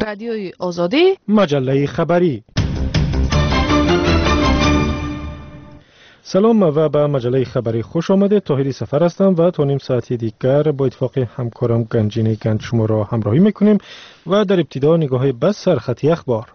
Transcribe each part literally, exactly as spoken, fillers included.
رادیوی آزادی، مجله خبری. سلام و به مجله خبری خوش آمده. طاهری سفر هستم و تا نیم ساعتی دیگر با اتفاق همکارم گنجینه گنج شما را همراهی میکنیم و در ابتدا نگاه بس سرخطی اخبار.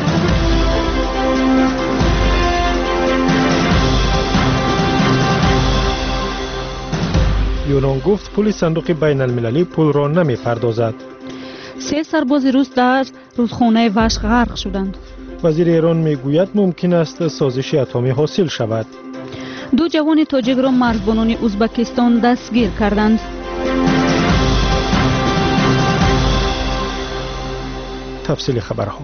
یونان گفت پول صندوق بین المللی پول را نمی پردازد. سه سرباز روس در رودخانه وشق غرق شدند. وزیر ایران میگوید ممکن است سازش اتمی حاصل شود. دو جوان تاجیک را مرزبانان ازبکستان دستگیر کردند. تفصیل خبرها.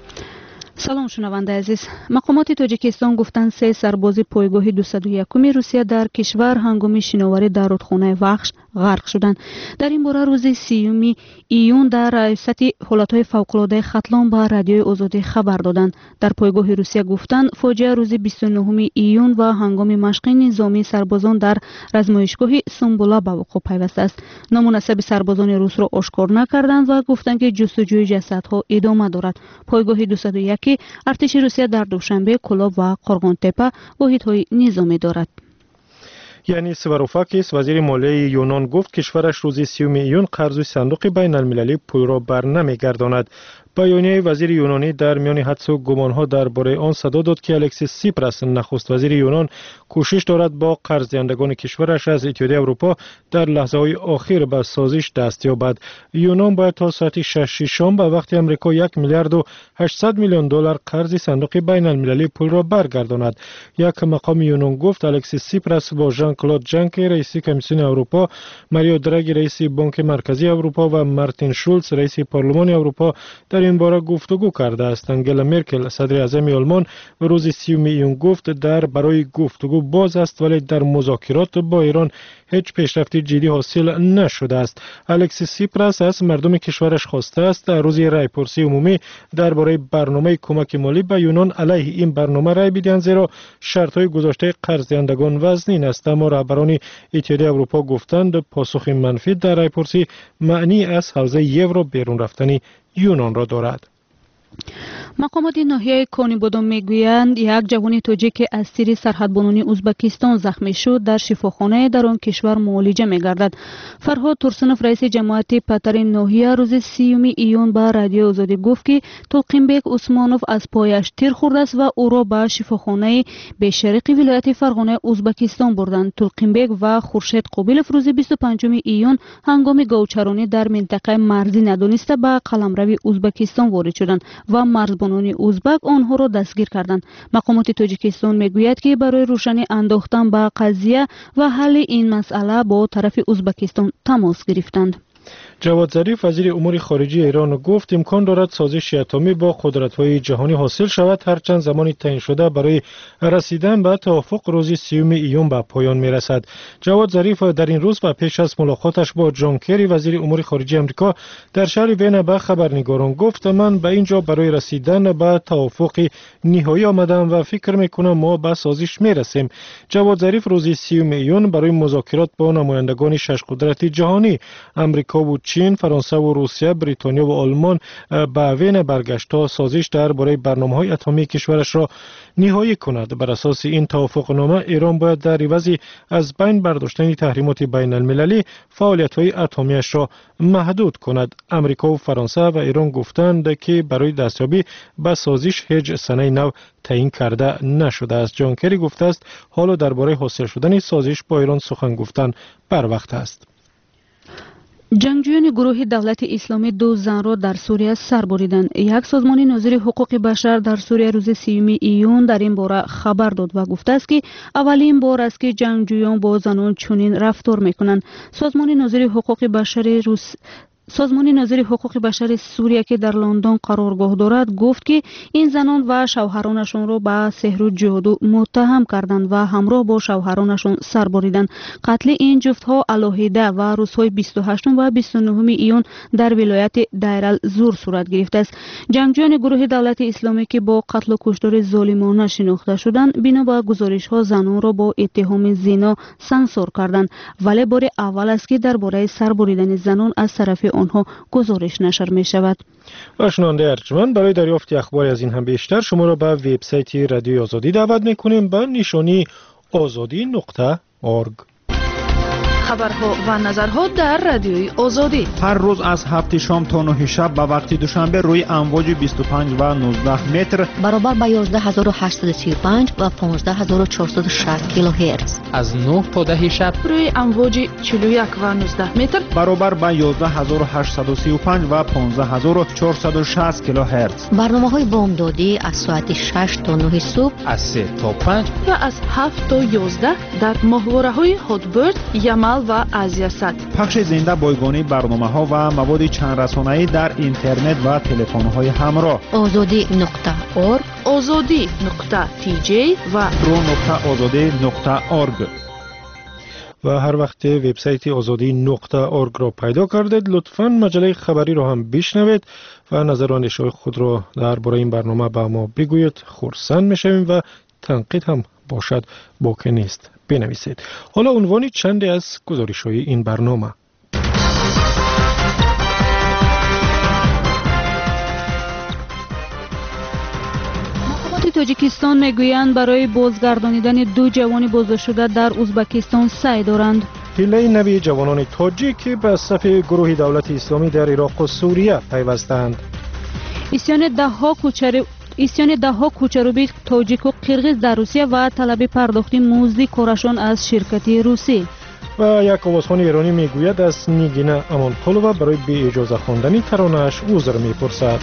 سلام شنونده عزیز. مقامات تاجیکستان گفتند سه سرباز پایگاه دویست و یک روسیه در کشور هنگام شناوری در رودخانه وخش غرق شدند. در این باره روز سیوم ایون در ریاست حالتهای فوق‌العاده ختلان به رادیوی آزادی خبر دادند. در پایگاه روسیه گفتند فاجعه روز بیست و نه ایون و هنگام مشق نظامی سربازان در رزمایشگاه سنبولا به وقوع پیوسته است. نامناسب سربازان روس را آشکار نکردند و گفتند که جستجوی جسدها ادامه دارد. پایگاه دویست و یک ارتش روسیه در دوشنبه کلاب و قرغان تپه واحدهای نظامی دارد. یعنی سواروفاکیس وزیر مالیه یونان گفت کشورش روز سیوم ایون قرض صندوق بین المللی پول را بر نمیگرداند. بیانیه وزیر یونانی در میان حدس و گمانها درباره آن صدا داد که الکسیس سیپراس نخست وزیر یونان کوشش دارد با قرض دهندگان کشورش از اتحادیه اروپا در لحظه‌های آخر به سازش دست یابد. یونان باید تا ساعت شش شام به وقت آمریکا یک میلیارد و هشتصد میلیون دلار قرض صندوق بین المللی پول را برگرداند. یک مقام یونان گفت الکسیس سیپراس با ژان کلود جانکر رئیس کمیسیون اروپا، ماریو دراگی رئیس بانک مرکزی اروپا و مارتین شولز رئیس پارلمان اروپا در این باره گفتگو کرده است. انگلا مرکل صدر اعظم آلمان روز سیوم ایون گفت در برای گفتگو باز است ولی در مذاکرات با ایران هیچ پیشرفتی جدی حاصل نشده است. الکسیس سیپراس از مردم کشورش خواسته است در روز رایپرسی عمومی درباره برنامه کمک مالی به یونان علیه این برنامه رای بدهند زیرا شرط‌های گذاشته قرض دهندگان وزنین است. اما رهبران اتحادیه اروپا گفتند پاسخ منفی در رایپرسی معنی از حوزه یورو بیرون رفتن یونان را دارد. مقامات ناحیه کانیبادان میگویند یک جوان تاجیک از تیر سرحدبانان ازبکستان زخمی شد در شفاخانه در آن کشور معالجه میگردد. فرهاد ترسنوف رئیس جماعت پتر ناحیه روز سیوم ایون به رادیو آزادی گفت که تلقینبک عثمانوف از پایش تیر خورده است و او را به شفاخانه به شرق ولایت فرغانه ازبکستان بردند. تلقینبک و خورشید قابلوف روز بیست و پنجم ایون هنگام گاوچرانی در منطقه مرزی ندانسته به قلمرو ازبکستان وارد شدند و مرزبانان ازبک آنها را دستگیر کردند. مقامات تاجیکستان میگوید که برای روشنی انداختن به قضیه و حل این مسئله با طرف ازبکستان تماس گرفتند. جواد ظریف وزیر امور خارجه ایران گفت امکان دارد سازش اتمی با قدرت‌های جهانی حاصل شود هرچند زمانی تعیین شده برای رسیدن به توافق روز سیوم ایون به پایان میرسد. جواد ظریف در این روز و پیش از ملاقاتش با جان کری وزیر امور خارجه آمریکا در شهر وین به خبرنگاران گفت من به اینجا برای رسیدن به توافق نهایی آمدم و فکر میکنم ما به سازش میرسیم. جواد ظریف روز سیوم ایون برای مذاکرات با نمایندگان شش قدرت جهانی آمریکا و چین، فرانسه و روسیه، بریتانیا و آلمان به وین برگشت تا سازش درباره برنامه‌های اتمی کشورش را نهایی کند. بر اساس این توافقنامه ایران باید در عوض از بین برداشتن تحریمات بین المللی فعالیت‌های اتمیش را محدود کند. آمریکا و فرانسه و ایران گفتند که برای دستیابی به سازش هیچ سنه نو تعیین کرده نشده است. جان کری گفته است حالا درباره حاصل شدن سازش با ایران سخن گفتن بر وقت است. جنگجویان گروه دولت اسلامی دو زن را در سوریه سر بریدند. یک سازمان ناظر حقوق بشر در سوریه روز سیوم ایون در این باره خبر داد و گفته است که اولین بار است که جنگجویان با زنان چنین رفتار میکنند. سازمان ناظر حقوق بشر روس سازمان ناظر حقوق بشر سوریه که در لندن قرارگاه دارد گفت که این زنان و شوهرانشان را به سحر و جادو متهم کردند و همراه با شوهرانشان سر بریدند. قتل این جفتها علاهیده و روزهای بیست و هشت و بیست و نه ایون در ولایت دیر الزور صورت گرفته است. جنگجویان گروه دولت اسلامی که با قتل و کشتار ظالمانه شناخته شدند بنا به گزارش‌ها زنان را با اتهام زنا سانسور کردند، ولی بار اول است که درباره سر بریدن زنان از طرف آنها گزارش نشر می شود. و شنونده ارجمند، برای دریافت اخباری از این هم بیشتر شما را به وبسایت رادیوی آزادی دعوت میکنیم به نشانی آزادی نقطه اورگ. خبرها و نظرها در رادیوی آزادی هر روز از هفت شام تا نه شب به وقت دوشنبه روی امواج بیست و پنج و نوزده متر برابر با یازده هزار و هشتصد و سی و پنج و پانزده هزار و چهارصد و شصت کیلوهرتز. از نه تا ده شب روی امواج چهل و یک و نوزده متر برابر با یازده هزار و هشتصد و سی و پنج و پانزده هزار و چهارصد و شصت کیلوهرتز. برنامه‌های بامدادی از ساعت شش تا نه صبح، از سه تا پنج و از هفت تا یازده در ماهواره‌های هاتبرد، یمل و آزیاسات. پخش زنده بایگانی برنامه‌ها و مواد چند رسانه‌ای در اینترنت و تلفن‌های همراه. آزادی نقطه اورگ، آزادی نقطه تی جی و رو نقطه آزادی نقطه اورگ. و هر وقت وبسایت آزادی نقطه اورگ را پیدا کردید لطفاً مجله خبری را هم بشنوید و نظر و اندیشه خود را درباره این برنامه به ما بگویید. خرسند میشویم و تنقید هم باشد باکی نیست بنویسید. حالا عنوان چندی از گزارش‌های این برنامه. مقامات تاجیکستان میگویند برای بازگردانیدن دو جوان بازداشت شده در ازبکستان سعی دارند. حیله نوی جوانان تاجیک که به صف گروه دولت اسلامی در عراق و سوریه پیوستند. اسیان ده‌ها کوچر اسیان ده‌ها کوچروبی تاجیک و قرغیز در روسیه و طلب پرداخت مزد کارشان از شرکت روسی. و یک آوازخوان ایرانی میگوید از نیگینه امانقلوه برای بی اجازه خواندن ترانه‌اش عذر میپرسد.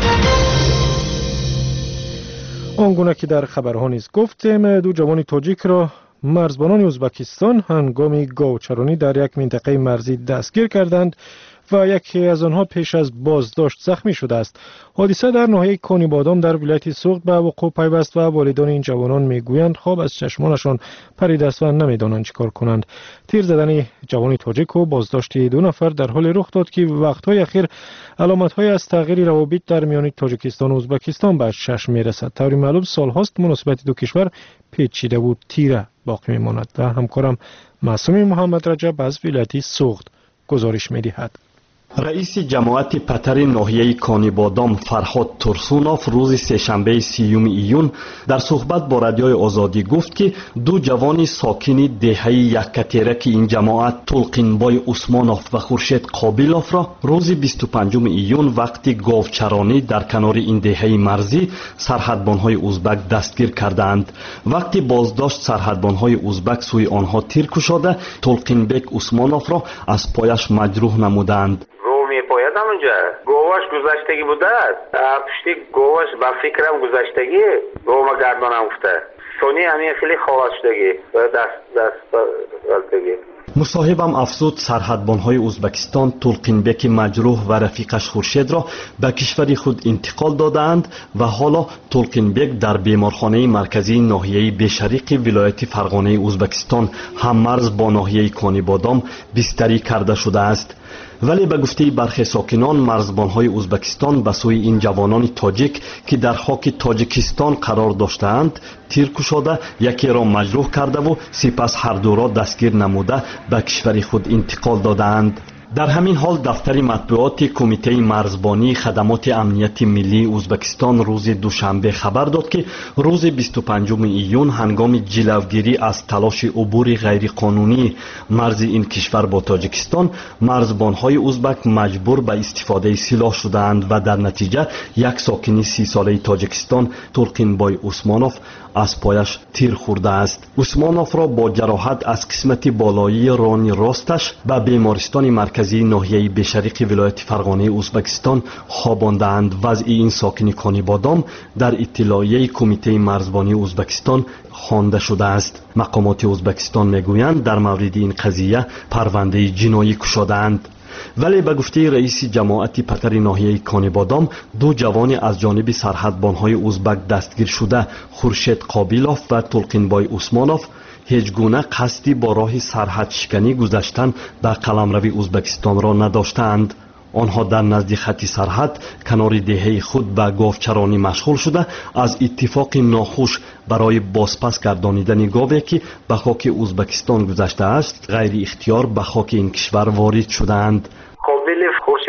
آنگونه که در خبرها نیز گفتیم دو جوان تاجیک را مرزبانان ازبکستان هنگام گاوچرانی در یک منطقه مرزی دستگیر کردند و یکی از آنها پیش از بازداشت زخمی شده است. حادثه در ناحیه کانی بادام در ولایت سوخت به وقوع پیوست و والدان این جوانان میگویند خواب از چشمانشان پریده است و نمیدانند چیکار کنند. تیر زدن جوان تاجیک و بازداشت دو نفر در حال رخ داد که وقت‌های اخیر علامت‌های از تغییر روابط در میان تاجیکستان و ازبکستان به چشم می‌رسد. طوری معلوم سال‌هاست مناسبت دو کشور پیچیده و تیره باقی می‌ماند. و همکارم معصوم محمد رجب از ولایت سوخت گزارش می‌دهد. رئیس جماعت پتر ناحیه کانی بادام فرهاد ترسونوف روز سه‌شنبه سیوم ایون در صحبت با رادیوی آزادی گفت که دو جوان ساکن دهه یکتیرک این جماعت تلقینبای عثمانوف و خورشید قابیلوف را روز بیست و پنجم ایون وقتی گاوچرانی در کنار این دهه مرزی سرحدبان‌های ازبک دستگیر کردند. وقتی بازداشت سرحدبان‌های ازبک سوی آنها تیر کشاده تلقینبک عثمانوف را از پایش مجروح نمودند. پایدم اونجا گواش گذشتگی بوده است. پشتی گواش با فکرم گذشتگی گوما گردانم افته سونی همین خیلی خواهد شدگی دست دست غلطگی. مصاحبم افزود سرحدبان‌های ازبکستان تلقینبک مجروح و رفیقش خورشید را به کشور خود انتقال دادند و حالا تلقینبک در بیمارخانه مرکزی ناحیه بشرق ولایت فرغانه ازبکستان هممرز با ناحیه کانی بادام بستری کرده شده است. ولی به گفته برخی ساکنان مرزبان‌های ازبکستان به سوی این جوانان تاجیک که در خاک تاجیکستان قرار داشتند تیر کشاده یکی را مجروح کرده و سپس هر دو را دستگیر نموده به کشور خود انتقال دادند. در همین حال دفتر مطبوعات کمیته مرزبانی خدمات امنیت ملی ازبکستان روز دوشنبه خبر داد که روز بیست و پنجم ایون هنگام جلوگیری از تلاش عبور غیرقانونی مرز این کشور با تاجیکستان مرزبان‌های ازبک مجبور به استفاده سلاح شدند و در نتیجه یک ساکن سی ساله تاجیکستان تلقینبای عثمانوف از پایش تیر خورده است. عثمانوف را با جراحت از قسمت بالایی ران راستش به بیمارستان مرکزی ناحیه بشرق ولایت فرغانه ازبکستان خواباندند. وضع این ساکن کانی بادام در اطلاعیه کمیته مرزبانی ازبکستان خوانده شده است. مقامات ازبکستان میگویند در مورد این قضیه پرونده جنایی گشاده‌اند. ولی به گفته رئیس جماعت پتر ناحیه کانی بادام دو جوان از جانب سرحدبان‌های ازبک دستگیر شده خورشید قابیلوف و تلقینبای عثمانوف هیچ گونه قصدی با راه سرحد شکنی گذشتن به قلمرو ازبکستان را نداشتند. آنها در نزد خط سرحد کنار دهه خود به گاوچرانی مشغول شده از اتفاق ناخوش برای بازپس گردانیدن گاوی که به خاک ازبکستان گذشته است غیر اختیار به خاک این کشور وارد شدند. قابل خورشید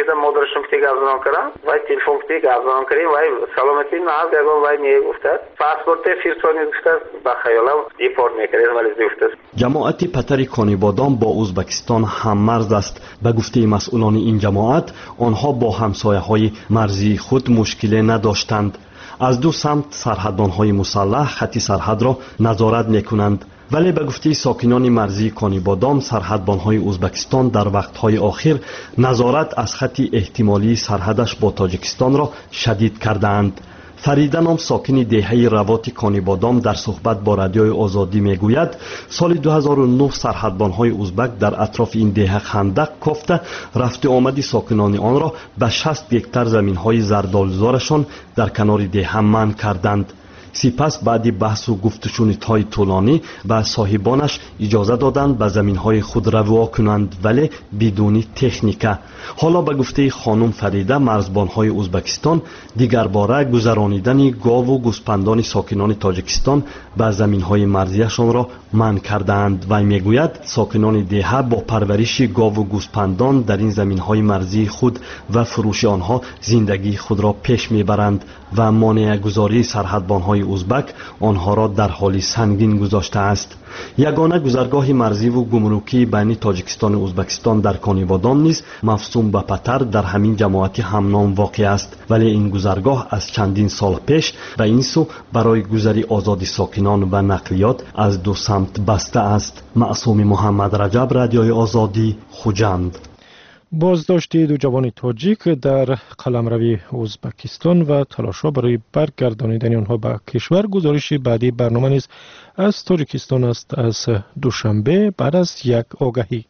که مادرشون که گفتن کردم و تلفن که گفتن کردیم و سلامتی نه گفتم و میگفت پاسپورت فرستونی گفت با خیالم دیپورت میکردیم ولی گفت جماعت پتر کانیبادام با ازبکستان هم مرز است. به گفته مسئولان این جماعت آنها با همسایه‌های مرزی خود مشکلی نداشتند. از دو سمت سرحدبان‌های مسلح خط سرحد را نظارت می‌کنند. ولی به گفته ساکنان مرزی کانیبادام سرحدبان‌های ازبکستان در وقت‌های آخر نظارت از خط احتمالی سرحدش با تاجیکستان را شدید کردند. فریده نام ساکن دهه روات کانیبادام در صحبت با رادیوی آزادی میگوید سال دو هزار و نه سرحدبان‌های ازبک در اطراف این دهه خندق کافته رفت آمد ساکنان آن را به شصت هکتار زمین‌های زردالزارشان در کنار دهه منع کردند. سپس بعد بحث و گفتشونی‌های طولانی به صاحبانش اجازه دادند به زمین‌های خود روا کنند ولی بدون تکنیکا. حالا به گفته خانم فریده مرزبان‌های ازبکستان دیگر باره گذرانیدن گاو و گوسپندان ساکنان تاجیکستان به زمین‌های مرزیشان را منع کردند و میگوید ساکنان دهه با پرورش گاو و گوسپندان در این زمین‌های مرزی خود و فروش آنها زندگی خود را پیش میبرند و مانع گذاری سرحدبان‌های ازبک آنها را در حال سنگین گذاشته است. یگانه گذرگاه مرزی و گمرکی بین تاجیکستان و ازبکستان در کانیبادام نیز مفصوم به پتر در همین جماعت همنام واقع است ولی این گذرگاه از چندین سال پیش به این سو برای گذری آزادی ساکنان و نقلیات از دو سمت بسته است. معصوم محمد رجب، رادیوی آزادی، خوجند. بازداشت دو جوان تاجیک در قلمروی ازبکستان و تلاش‌ها برای برگردانیدن آنها به کشور گزارش بعدی برنامه نیز از تاجیکستان است. از دوشنبه بعد از یک آگهی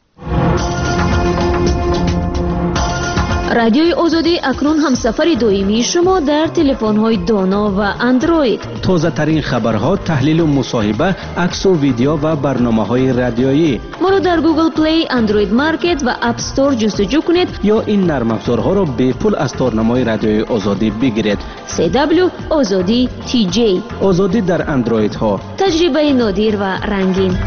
رادیوی آزادی اکنون هم سفر دویمی شما در تلفن‌های دانا و اندروید. تازه ترین خبرها، تحلیل و مصاحبه، عکس و ویدیو و برنامه‌های رادیویی. ما را در گوگل پلی، اندروید مارکت و اپ استور جستجو کنید یا این نرم افزارها را به پول از تارنمای رادیوی آزادی بگیرید. سی دبلیو آزادی تی جی. آزادی در اندروید ها. تجربه نادر و رنگین.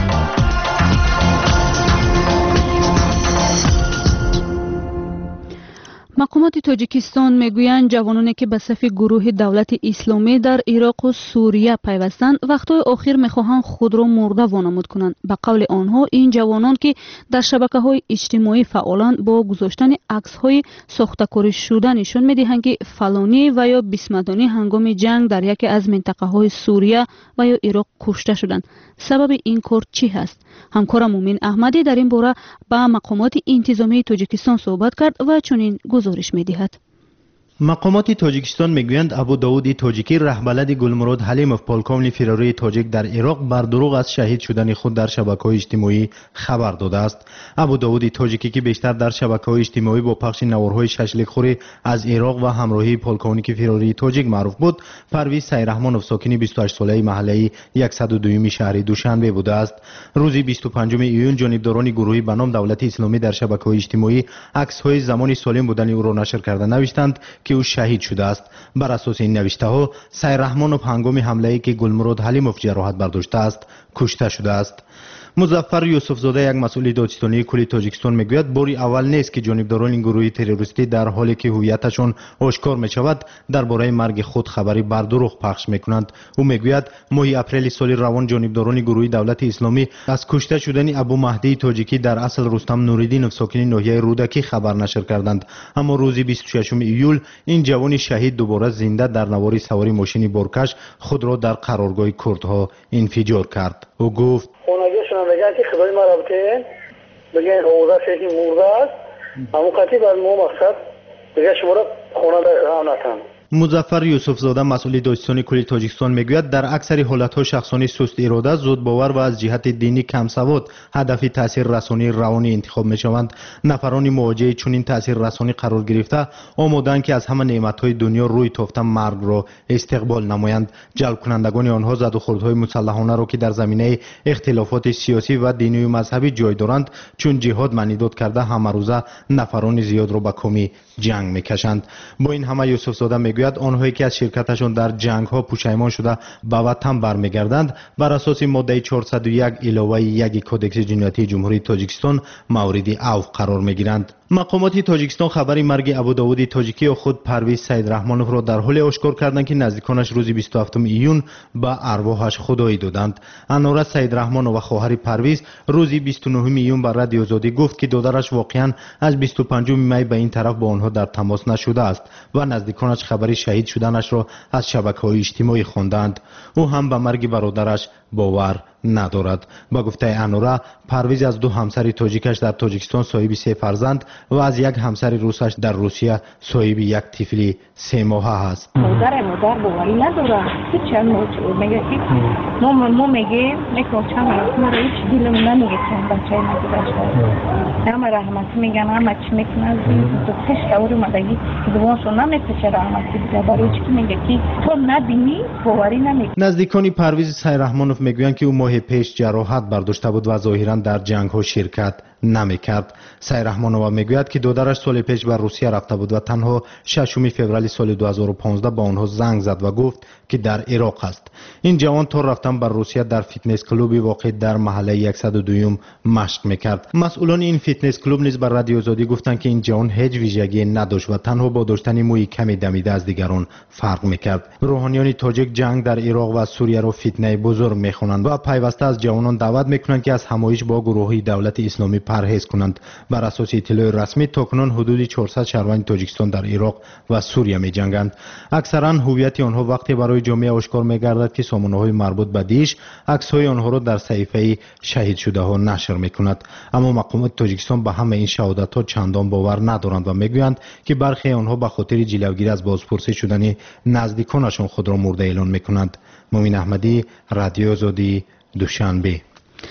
مقامات تاجیکستان میگویند جوانانی که به صف گروه دولت اسلامی در عراق و سوریه پیوستند وقتهای آخر میخواهند خود را مرده وانمود کنند. به قول آنها این جوانان که در شبکه‌های اجتماعی فعالند با گذاشتن عکس‌های ساخته‌کاری شده نشان می‌دهند که فلانی و یا بسمدانی هنگام جنگ در یکی از منطقه‌های سوریه و یا عراق کشته شدند. سبب این کار چی هست؟ همکارم مومن احمدی در این باره با مقامات انتظامی تاجیکستان صحبت کرد و چنین گزارش می‌دهد. مقامات تاجیکستان میگویند ابو داود تاجیکی رهبلد گلمراد حلیموف پالکامل فراری تاجیک در عراق بر دروغ از شهید شدن خود در شبکه‌های اجتماعی خبر داده است. ابو داود تاجیکی که بیشتر در شبکه‌های اجتماعی با پخش نوارهای ششلیک‌خوری از عراق و همراهی پالکامل فراری تاجیک معروف بود، پرویز سیرحمانوف ساکن بیست و هشت ساله محله صد و دو شهر دوشنبه بوده است. روز بیست و پنجم ایون جانبداران گروهی به نام دولت اسلامی در شبکه‌های اجتماعی عکس‌های زمان سالم بودن او را نشر کرده نوشتند که او شهید شده است. بر اساس این نوشته ها سیرحمانوف هنگام حمله ای که گلمراد حلیموف جراحت برداشته است کشته شده است. مظفر یوسفزاده یک مسئول دادستانی کل تاجیکستان میگوید باری اول نیست که جانبداران این گروه تروریستی در حالی که هویتشان آشکار میشود درباره مرگ خود خبری بر دروغ پخش میکنند. او میگوید ماه اپریل سال روان جانبداران گروه دولت اسلامی از کشته شدن ابو مهدی تاجیکی در اصل رستم نوریدینوف ساکن ناحیه رودکی خبر نشر کردند، اما روز بیست و ششم ایول این جوان شهید دوباره زنده در نواری سواری ماشین بارکش خود را در قرارگاه کردها انفجار کرد. او گفت بگن که خدای ما رابطه بگن حوضه شیخی مرده است همون قطعی بر مو مقصد بگن شما را خونه را نتن. مظفر یوسفزاده مسئول دادستانی کل تاجیکستان میگوید در اکثر حالت‌ها شخصانی سست اراده، زود باور و از جهت دینی کم سواد هدف تاثیر رسانی روانی انتخاب میشوند. نفران مواجه چنین تاثیر رسانی قرار گرفته آماده‌اند که از همه نعمت‌های دنیا روی تافته مرگ را استقبال نمایند. جلب کنندگان آنها زد و خوردهای مسلحانه را که در زمینه اختلافات سیاسی و دینی و مذهبی جای دارند چون جهاد معنیداد کرده همه روزه نفران زیاد را به کامی جنگ میکشند. با این همه یوسفزاده میگوید میگوید آنهایی که از شرکتشان در جنگ ها پشیمان شده به وطن برمیگردند بر اساس ماده چهارصد و یک علاوه یک کدکس جنایتی جمهوری تاجیکستان مورد عفو قرار میگیرند. مقامات تاجیکستان خبری مرگ ابوداود تاجیکی و خود پرویز سیدرحمانوف را در حال اشکار کردند که نزدیکانش روز بیست و هفتم ایون به ارواحش خدایی دادند. انوره سیدرحمانوف و خواهر پرویز روز بیست و نه ایون بر رادیو آزادی گفت که دادرش واقعا از بیست و پنجم می به این طرف با آنها در تماس نشده است و نزدیکانش خبری شهید شدنش را از شبکه‌های اجتماعی خواندند. او هم به مرگ برادرش باور ندارد. با گفته انوره پرویز از دو همسر تاجیکش در تاجیکستان صاحب سه فرزند و از یک همسر روسش در روسیه صاحب یک طفل سه ماهه است. مادر مادر باوری نداره. چند موضوع میگه که ما ما میگه میگه چند ما رو هیچ دلم نمیگه که بچه نگذاشته. همه رحمت میگن همه چی میکنن تو تش دور مدگی دوانشون نمیپشه رحمتی دیگه برای چی میگه که تو نبینی باوری نمیگه. نزدیکان پرویز سیدرحمانوف میگویند که او ماه پیش جراحت برداشته بود و ظاهرا در جنگ ها شرکت نمیکرد. سیدرحمانوف میگوید که دادرش سال پیش بر روسیه رفته بود و تنها ششم فوریه سال دو هزار و پانزده با آنها زنگ زد و گفت که در عراق است. این جوان تا رفتن بر روسیه در فیتنس کلوبی واقع در محله صد و دو مشق میکرد. مسئولان این فیتنس کلوب نیز بر رادیو آزادی گفتند که این جوان هیچ ویژگی نداشت و تنها با داشتن موی کمی دمیده از دیگران فرق میکرد. روحانیان تاجیک جنگ در عراق و سوریه را فتنه بزرگ میخوانند و پیوسته از جوانان دعوت میکنند که از همایش با گروهی دولت اسلامی پرهیز کنند. بر اساس اطلاع رسمی تاکنون حدود چهارصد شهروند تاجیکستان در عراق و سوریه می‌جنگند. اکثرا هویت آنها وقتی برای جامعه آشکار می‌گردد که سامانه‌های مربوط به دیش عکس‌های آنها را در صحیفه شهید شده‌ها نشر می‌کند. اما مقامات تاجیکستان به همه این شهادت‌ها چندان باور ندارند و می‌گویند که برخی آنها به خاطر جلوگیری از بازپرسی شدن نزدیکانشان خود را مرده اعلان می‌کنند. مومن احمدی، رادیو آزادی، دوشنبه.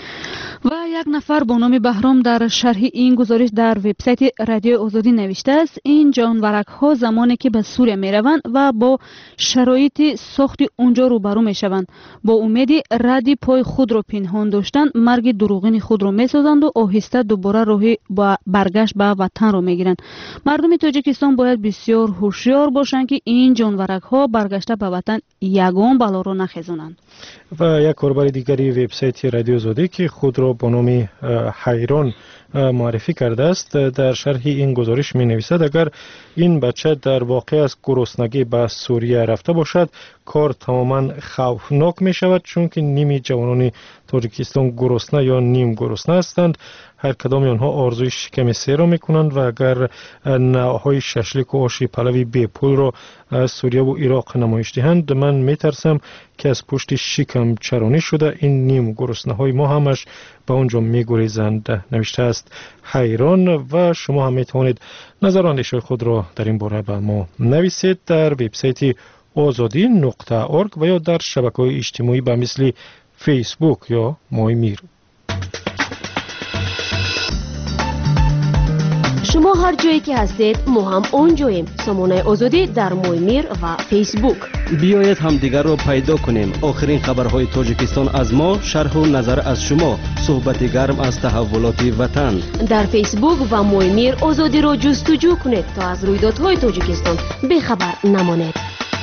و یک نفر با نام بهرام در شرح این گزارش در وبسایت رادیو آزادی نوشته است این جانورک ها زمانی که به سوریه می روند و با شرایط سخت اونجا روبرو می شوند با امید ردی پای خود را پنهان داشتن مرگ دروغین خود را می سازند و آهسته دوباره راه با برگشت به وطن را می گیرند. مردم تاجیکستان باید بسیار هوشیار باشند که این جانورک ها برگشته به وطن یگان بلا را نخیزانند. و یک کاربر دیگری وبسایت رادیو آزادی که خود را با نام حیران معرفی کرده است در شرح این گزارش می نویسد اگر این بچه در واقع از گرسنگی به سوریه رفته باشد کار تماما خوفناک می شود چون که نیمی جوانان تاجیکستان گرسنه یا نیم گرسنه هستند. هر کدام آنها آرزوی شکم سیر را می کنند و اگر نوعهای ششلیک و آش پلوی بی پول را از سوریه و عراق نمایش دهند من می ترسم که از پشت شکم چرانی شده این نیم گرسنه های ما همش به اونجا می گریزند نوشته است حیران. و شما هم می توانید نظر و اندیشه خود را در این باره به ما نویسید در وبسایت آزادی نقطه اورگ و یا در شبکه‌های اجتماعی به مثل فیسبوک یا مای میر. شما هر جایی که هستید ما هم اونجاییم. سامانه آزادی در مای میر و فیسبوک. بیایید همدیگر را پیدا کنیم. آخرین خبرهای تاجیکستان از ما، شرح و نظر از شما، صحبت گرم از تحولات وطن. در فیسبوک و مای میر آزادی را جستجو کنید تا از رویدادهای تاجیکستان بخبر نمانید.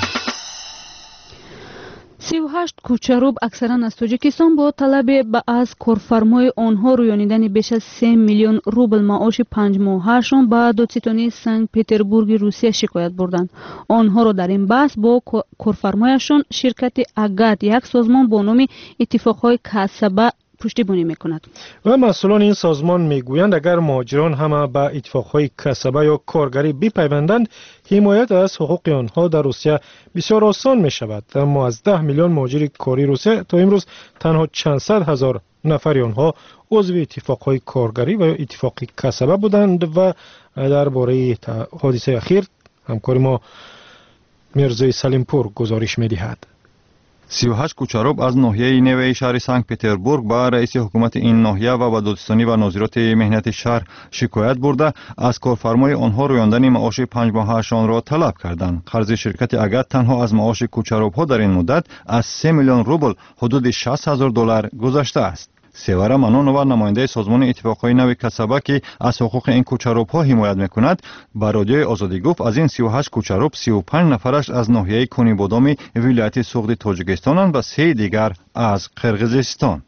سی و هشت کوچروب اکثرا از تاجیکستان با طلب به از کارفرمای آنها رویانیدن بیش از سه میلیون روبل معاش پنج ماههشان به دادستانی سنت پتربورگ روسیه شکایت بردند. آنها را در این بحث با کارفرمایشان شرکت اگات یک سازمان با نام اتفاقهای کسبه پشتیبانی میکند. و مسئولان این سازمان میگویند اگر مهاجران همه به اتفاقهای کسبه یا کارگری بپیوندند حمایت از حقوق آنها در روسیه بسیار آسان می شود. اما از ده میلیون مهاجر کاری روسیه تا امروز تنها چند صد هزار نفر آنها عضو اتفاقهای کارگری و اتفاق کسبه بودند. و درباره حادثه اخیر همکار ما میرزای سلیمپور گزارش میدهد. سی و هشت کوچروب از ناحیه نیوه شهر سنت پتربورگ با رئیس حکومت این ناحیه و با دادستانی و ناظرات مهنت شهر شکایت برده از کارفرمای آنها رویاندن معاش پنج ماههشان را طلب کردند. قرض شرکت اگات تنها از معاش کوچروب ها در این مدت از سه میلیون روبل حدود شصت هزار دلار گذشته است. سیوره منونова نماینده سازمان اتفاقهای نو کسبه که از حقوق این کوچروب‌ها حمایت میکند با رادیوی آزادی گفت از این سی و هشت کوچروب سی و پنج نفرش از ناحیه کنی بادام ولایت سوغد تاجیکستان و سه دیگر از قرقیزستان.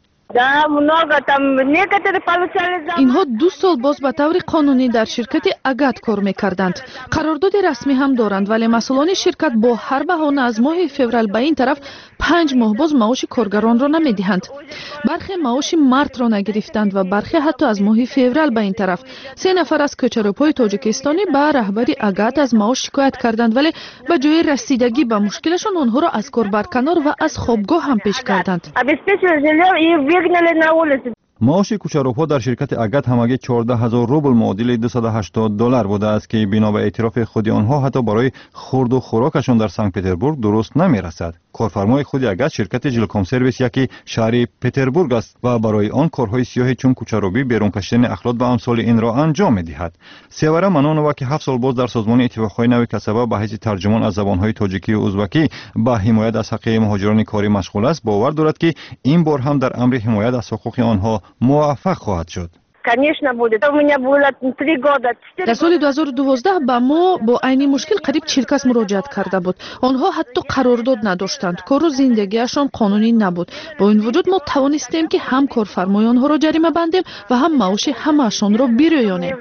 اینها دو سال باز به طور قانونی در شرکت اگات کار میکردند. قرارداد رسمی هم دارند ولی مسئولان شرکت با هر بهانه از ماه فوریه به این طرف پنج ماه باز معاش کارگران را نمیدهند. برخی معاش مارت را نگرفتند و برخی حتی از ماه فوریه به این طرف. سه نفر از کوچروب‌های تاجیکستانی به رهبری اگات از معاش شکایت کردند ولی به جای رسیدگی به مشکلشان آنها را از کار برکنار و از خوابگاه هم پیش کردند. معاش کوچروب‌ها در شرکت اگات همگی چهارده هزار روبل معادل دویست و هشتاد دلار بوده است که بنا به اعتراف خود آنها حتی برای خورد و خوراکشان در سنت پتربورگ درست نمی‌رسد. کارفرمای خود اگات شرکت جلکام سرویس یکی شهر پتربورگ است و برای آن کارهای سیاه چون کوچروبی بیرون کشیدن اخلاط و امثال این را انجام می‌دهد. سیوره منونова که هفت سال باز در سازمان اتفاقهای نو کسبه به حیث ترجمان از زبان‌های تاجیکی و ازبکی با حمایت از حقوق مهاجران کاری مشغول است، باور دارد که این بار هم در امر حمایت از حقوق آنها موفق خواهد شد. در سال دو هزار و دوازده به ما با عین مشکل قریب چهل کس مراجعت کرده بود. آنها حتی قرارداد نداشتند. کار و زندگیشان قانونی نبود. با این وجود ما توانستیم که هم کارفرمای آنها را جریمه بندیم و هم معاش همه‌شان را بیرویانیم.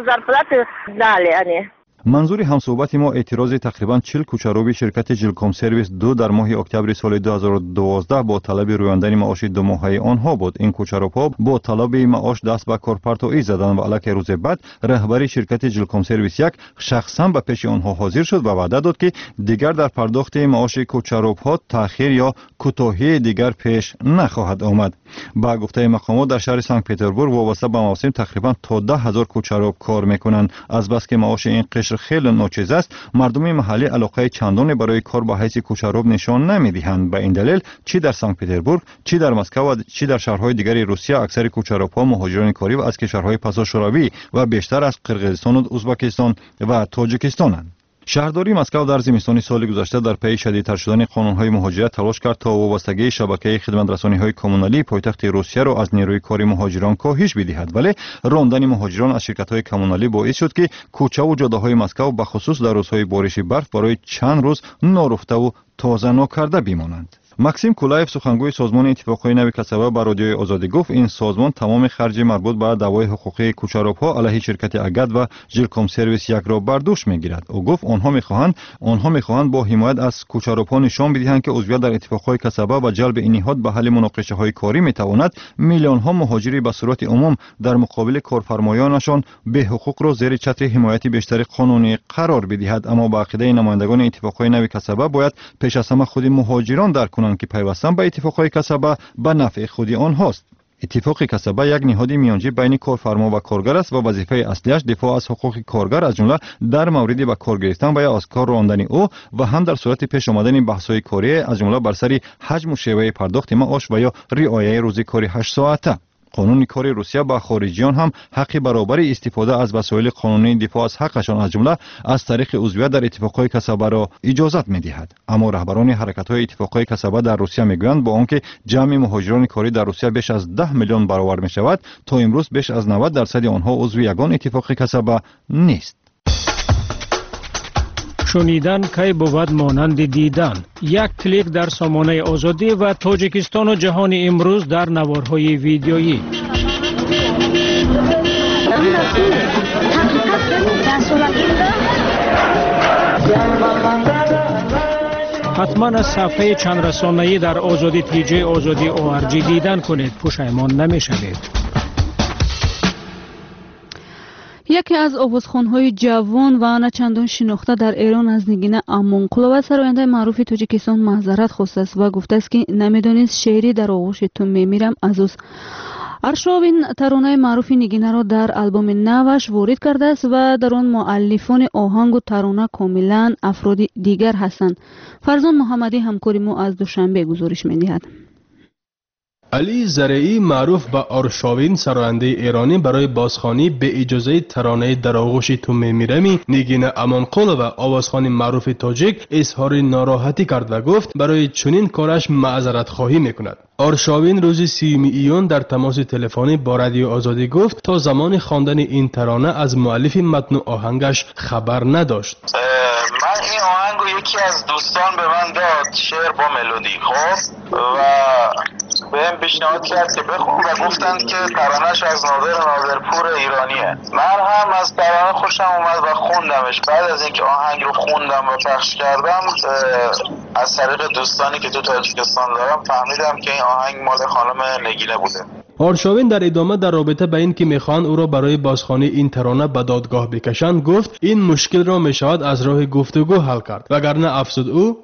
منظور همصحبت ما اعتراض تقریبا چهل کوچروبی شرکت جلکام سرویس دو در ماه اکتبر سال دو هزار و دوازده با طلب رویاندن معاش دو ماهه آنها بود. این کوچروب‌ها با طلب معاش دست به کار پرتویی زدند و علاوه روز بعد رهبری شرکت جلکام سرویس یک شخصا به پیش آنها حاضر شد و وعده داد که دیگر در پرداخت معاش کوچروب‌ها تأخیر یا کوتاهی دیگر پیش نخواهد آمد. با گفته مقامات در شهر سنت پتربورگ وابسته به موسم تقریبا تا ده هزار کوچروب کار میکنند. از بس که معاش این قشر خیلی ناچیز است، مردم محلی علاقه چندانی برای کار با حیث کوچروب نشان نمیدهند. به این دلیل چی در سنت پتربورگ، چی در مسکو و چی در شهرهای دیگر روسیه اکثر کوچروب‌ها مهاجران کاری و از کشورهای پسا شوروی و بیشتر از قرقیزستان و ازبکستان و تاجیکستانند. شهرداری مسکو در زمستان سال گذشته در پی شدیدتر شدن قانون‌های مهاجرت تلاش کرد تا وابستگی شبکه خدمت‌رسانی‌های کمونالی پایتخت روسیه را از نیروی کاری مهاجران کاهش بدهد، ولی راندن مهاجران از شرکت‌های کمونالی باعث شد که کوچه و جاده‌های مسکو به خصوص در روزهای بارش برف برای چند روز نارفته و تازه ناکرده بمانند. ماکسیم کولایف سخنگوی سازمان اتفاقهای نو کسبه به رادیوی آزادی گفت این سازمان تمام خرج مربوط به دعوای حقوقی کوچروب‌ها علیه شرکت اگات و جلکام سرویس یک را بر دوش میگیرد. او گفت آنها میخواهند آنها میخواهند با حمایت از کوچروب‌ها نشان بدهند که عضویت در اتفاقهای کسبه و جلب این نهاد به حل مناقشه‌های کاری میتواند میلیون‌ها مهاجری به صورت عموم در مقابل کارفرمایانشان به حقوق را زیر چتر حمایت بیشتر قانونی قرار بدهد. اما با عقیده نمایندگان اتفاقهای نو کسبه باید پیش از همه خود مهاجران درک که پیوستن به اتفاقهای کسبه به نفع خود آنهاست. اتفاق کسبه یک نهاد میانجی بین کارفرما و کارگر است و وظیفه اصلیش دفاع از حقوق کارگر از جمله در مورد به کار گرفتن و یا از کار راندن او و هم در صورت پیش آمدن بحث‌های کاری از جمله بر سر حجم و شیوه پرداخت معاش و یا رعایت روز کاری هشت ساعته. قانون کار روسیه با خارجیان هم حق برابری استفاده از وسایل قانونی دفاع از حقشان از جمله از طریق عضویت در اتفاقهای کسبه را اجازت می‌دهد. اما رهبران حرکت‌های اتفاقهای کسبه در روسیه میگویند با آنکه جمع مهاجران کاری در روسیه بیش از ده میلیون برابر می‌شود، تا امروز بیش از نود درصد آنها عضو یگان اتفاق کسبه نیست. شنیدن کی بود مانند دیدن. یک کلیک در سامانه آزادی و تاجیکستان و جهان امروز در نوارهای ویدیویی. حتما از صفحه چند رسانه‌ای در آزادی تی جی آزادی او آر جی دیدن کنید، پشیمان نمی‌شوید. یکی از آوازخوان‌های جوان و نه چندان شناخته در ایران از نگین امونقلووا سراینده معروف تاجیکستان معذرت خواسته است و گفته است که نمیدانست شعری در آغوش تو میمیرم از اوست. ارشاوین ترانه معروف نگینه را در آلبوم نوش وارد کرده است و در آن مؤلفان آهنگ و ترانه کاملا افراد دیگر هستند. فرزان محمدی همکار ما از دوشنبه گزارش می‌دهد. علی زرعی معروف به آرشاوین سراینده ایرانی برای بازخوانی به اجازه ترانه در آغوش تو میمیرمی نگین امونقلووا و آوازخوان معروف تاجیک اظهار ناراحتی کرد و گفت برای چنین کارش معذرت خواهی میکند. آرشاوین روز سیوم ایون در تماس تلفنی با رادیو آزادی گفت تا زمان خواندن این ترانه از مؤلف متن آهنگش خبر نداشت. من این آهنگو یکی از دوستان به من داد، شعر با ملودی، خب و بهم پیشنهاد کرد که بخون و گفتند که ترانهش از نادر نادرپور ایرانیه. من هم از ترانه خوشم اومد و خوندمش. بعد از اینکه آهنگ رو خوندم و پخش کردم از طریق دوستانی که تو تاجیکستان دارم فهمیدم که این آهنگ مال خانم نگینه بوده. آرشاوین در ادامه در رابطه به این که میخوان او را برای بازخوانی این ترانه به دادگاه بکشند گفت این مشکل را میشود از راه گفتگو حل کرد، وگرنه افزود او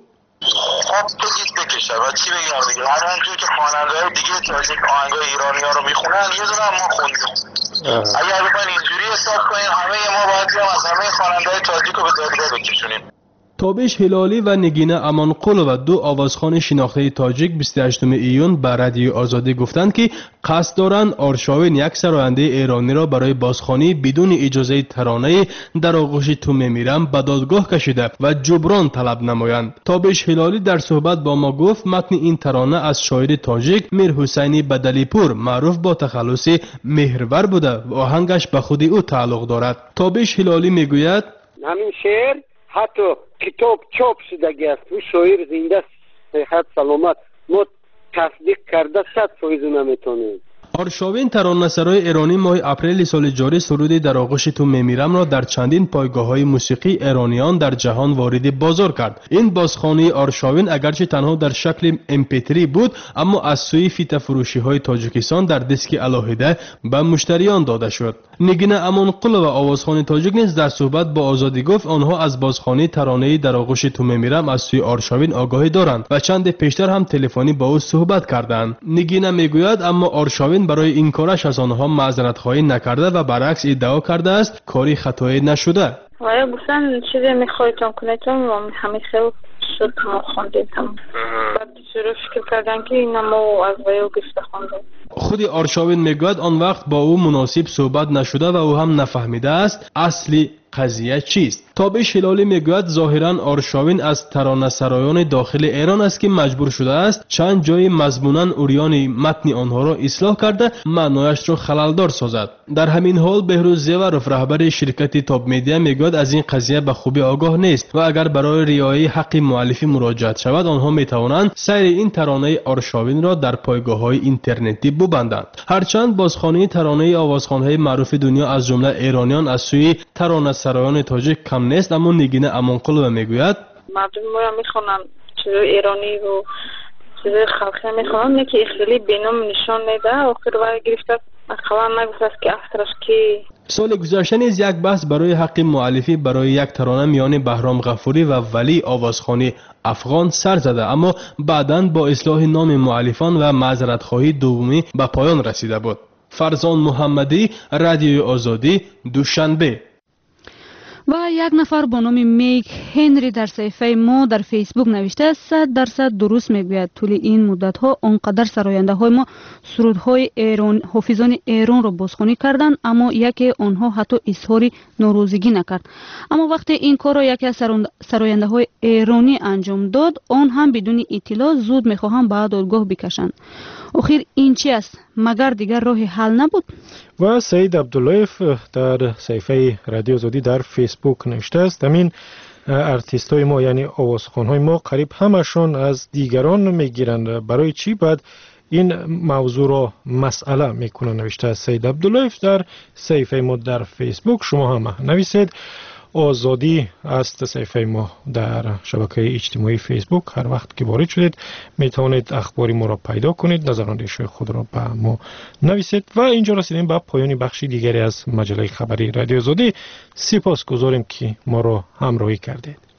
خب بگید بکشه و چی بگم دیگه، همینجور که خواننده‌های دیگه تاجیک آهنگای ایرانی‌ها رو میخونن یه دونه هم ما خوندیم. اگر بخواین اینجوری حساب کنین همه ما باید از همه خواننده‌های تاجیک رو به دادگاه بکشونیم. تابش هلالی و نگینه امانقل و دو آوازخوان شناخته تاجیک بیست و هشتم ایون به رادیو آزادی گفتند که قصد دارند آرشاوین یک سراینده ایرانی را برای بازخوانی بدون اجازه ترانه در آغوش تو میمیرم به دادگاه کشیده و جبران طلب نمایند. تابش هلالی در صحبت با ما گفت متن این ترانه از شاعر تاجیک میر حسینی بدلیپور معروف با تخلص مهرور بوده و آهنگش به خود او تعلق دارد. تابش هلالی میگوید همین شعر حتی کتاب چاپ شدگی است و شاعر زنده صحت سلامت ما تصدیق کرده صد فایز نمیتونیم. آرشاوین ترانه‌سرای ایرانی ماه اپریل سال جاری سرود در آغوش تو میمیرم را در چندین پایگاه‌های موسیقی ایرانیان در جهان وارد بازار کرد. این بازخوانی آرشاوین اگرچه تنها در شکل ام پی تری بود اما از سوی فیت فروشی‌های تاجیکستان در دیسک علاهده به مشتریان داده شد. نگینه امانقل و آوازخوان تاجیک نیز در صحبت با آزادی گفت آنها از بازخوانی ترانه در آغوش تو میمیرم از سوی آرشاوین آگاهی دارند و چند پیشتر هم تلفنی با او صحبت کردند. نگینه میگوید اما آرشاوین برای این کارش از آنها معذرت خواهی نکرده و برعکس ادعا کرده است کاری خطایی نشده. وای گفتن چیزی میخوایتون کنیتون و همه خیلی شد ما خوندیم تمام. بعد شروع فکر کردن که این ما از ویو گفته خوندیم. خود آرشاوین میگوید آن وقت با او مناسب صحبت نشده و او هم نفهمیده است اصلی قضیه چیست. تابش هلالی میگوید ظاهرا آرشاوین از ترانه سرایان داخل ایران است که مجبور شده است چند جای مضمونا اوریان متن آنها را اصلاح کرده معنایش را خللدار سازد. در همین حال بهروز زیورف رهبر شرکت تاب میدیا میگوید از این قضیه به خوبی آگاه نیست و اگر برای رعایت حق مؤلفی مراجعه شود آنها میتوانند سیر این ترانه آرشاوین را در پایگاه‌های اینترنتی ببندند. هرچند بازخوانی ترانه آوازخوان‌های معروف دنیا از جمله ایرانیان از سوی ترانه سرایان تاجیک کم نیست اما نگینه امانقل و میگوید مردم ما میخونن چیزای ایرانی و چیزای خلقی میخونن یکی اخیلی بینام نشان میده آخر وای گرفته اقلا نگفت است که افترش کی. سال گذشته نیز یک بحث برای حق مؤلفی برای یک ترانه میان بهرام غفوری و ولی آوازخوانی افغان سر زده اما بعداً با اصلاح نام مؤلفان و معذرت خواهی دومی به پایان رسیده بود. فرزان محمدی، رادیو آزادی، دوشنبه. و یک نفر با نام میک هنری در صفحه ما در فیسبوک نوشته صد درصد درست میگوید. طول این مدت ها آنقدر سراینده های ما سرودهای ایران حافظان ایران را بازخوانی کردند اما یکی آنها حتی اظهار ناراضگی نکرد. اما وقتی این کار را یکی از سراینده های ایرانی انجام داد آن هم بدون اطلاع زود میخواهم به دادگاه بکشند. آخر این چی است؟ مگر دیگر راه حل نبود؟ و سید عبداللهیف در صفحه رادیو آزادی در فیسبوک نوشته است همین ارتیست های ما یعنی آوازخوان های ما قریب همشون از دیگران میگیرند برای چی بعد این موضوع را مسئله میکنه نوشته است سید عبداللهیف در صفحه ما در فیسبوک. شما هم نویسید آزادی است صفحه ما در شبکه اجتماعی فیسبوک. هر وقت که وارد شدید می توانید اخباری ما را پیدا کنید نظراندیش خود را به ما نویسید. و اینجا رسیدیم به پایان بخشی دیگری از مجله خبری رادیو آزادی. سپاسگزاریم که ما را همراهی کردید.